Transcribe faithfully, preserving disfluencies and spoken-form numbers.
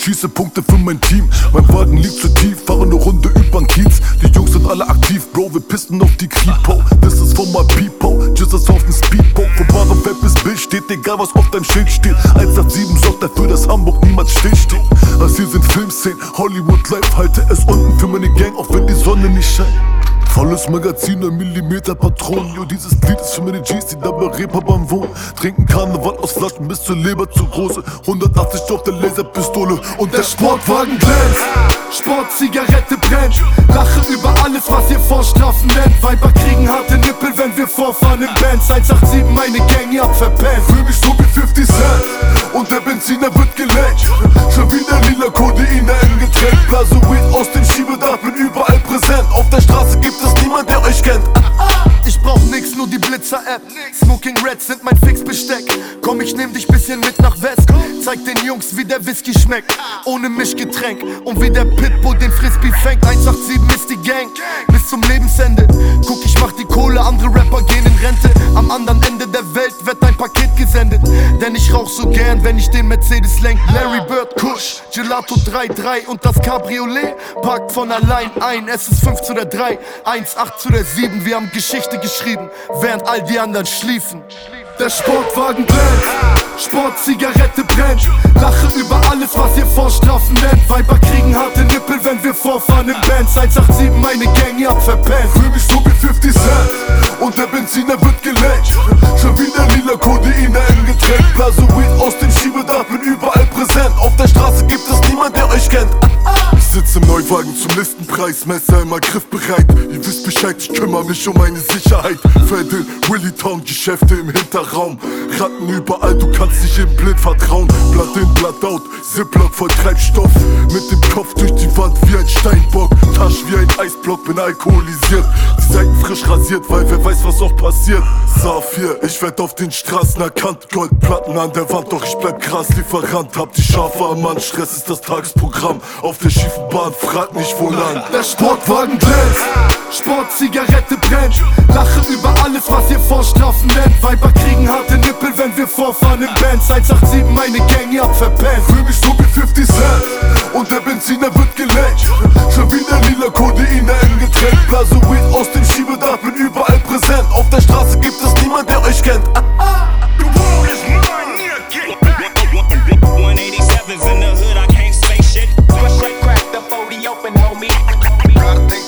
schieße Punkte für mein Team. Mein Wagen liegt zu tief, fahre eine Runde übern Kiez. Die Jungs sind alle aktiv, Bro, wir pissen auf die Kripo. Das ist von my people, Jesus auf dem Speedboat. Von wahre Web bis Bild steht, egal was auf deinem Schild steht. eins acht sieben sorgt dafür, dass Hamburg niemals stillsteht. Das hier sind Filmszenen, Hollywood Life, halte es unten für meine Gang, auch wenn die Sonne nicht scheint. Volles Magazin, ein Millimeter Patronen. Jo, dieses Lied ist für meine G's, die da bei Reeperbahn wohnen. Trinken Karneval aus Flaschen bis zur Leber zu große. hundertachtzig auf der Laserpistole und der Sportwagen glänzt. Sport, Zigarette brennt. Lache über alles, was ihr Vorstrafen nennt. Weiber kriegen harte Nippel, wenn wir vorfahren in Bands. eins acht sieben, meine Gang, ihr habt verpennt. Fühl mich so wie fifty Cent und der Benziner wird gelenkt. Schon wieder lila Codeine im Getränk. Blase Weed aus dem Schiebedach, bin überall präsent. Auf der Straße gibt es niemand, der euch kennt. Ich brauch nix, nur die Blitzer-App. Smoking Reds sind mein Fixbesteck. Komm, ich nehm dich bisschen mit nach West. Zeig den Jungs, wie der Whisky schmeckt. Ohne Mischgetränk und wie der Pitbull den Frisbee fängt. eins acht sieben ist die Gang, bis zum Lebensende. Guck, ich mach die Kohle, andere Rapper gehen in Rente. Am anderen Ende der Welt wird ein Paket gesendet. Denn ich rauch so gern, wenn ich den Mercedes lenk. Larry Bird, Kush, Gelato drei drei und das Cabriolet parkt von allein ein. Es ist fünf zu der drei, eins acht zu der sieben. Wir haben Geschichte geschrieben, während all die anderen schliefen. Der Sportwagen glänzt, Sport, Zigarette brennt. Lache über alles, was ihr Vorstrafen nennt. Weiber kriegen harte Nippel, wenn wir vorfahren in Bands. eins acht sieben, meine Gang, ihr habt verpennt. Fühl mich so wie fifty Cent und der Benziner wird gelenkt. Schon wieder lila Codeine im Getränk. Blase Weed aus dem Schiebedach, bin überall präsent. Auf der Straße gibt es niemand, der euch kennt. Ich sitz im Neuwagen zum Listenpreis, Messer immer griffbereit. Ihr wisst Bescheid, ich kümmere mich um meine Sicherheit. Fredel, Willy Town, Geschäfte im Hinterraum. Ratten überall, du kannst nicht im Blind vertrauen. Blatt in, Blatt out, Ziplock voll Treibstoff. Mit dem Kopf durch die Wand wie ein Steinbock. Tasch wie ein Eisblock, bin alkoholisiert. Die Seiten frisch rasiert, weil wer weiß, was auch passiert. Saphir, ich werd auf den Straßen erkannt. Goldplatten an der Wand, doch ich bleib krass Lieferant. Hab die Schafe am Mann, Stress ist das Tagesprogramm. Auf der schiefen Bahn, frag nicht wo lang. Der Sportwagen glänzt, Sport, Zigarette brennt. Lache über alles, was ihr Vorstrafen nennt. Weiber kriegen harte Nippel, wenn wir vorfahren in Bands. eins acht sieben, meine Gang, ihr habt verpennt. Fühl mich so wie fifty Cent und der Benziner wird gelenkt. Schon wieder lila Codeine im Getränk. Blase Weed aus dem Schiebedach, bin überall präsent. Auf der Straße gibt es niemand, der euch kennt. one eighty-sevens in the hood, I can't say shit. Crack the forty open, homie.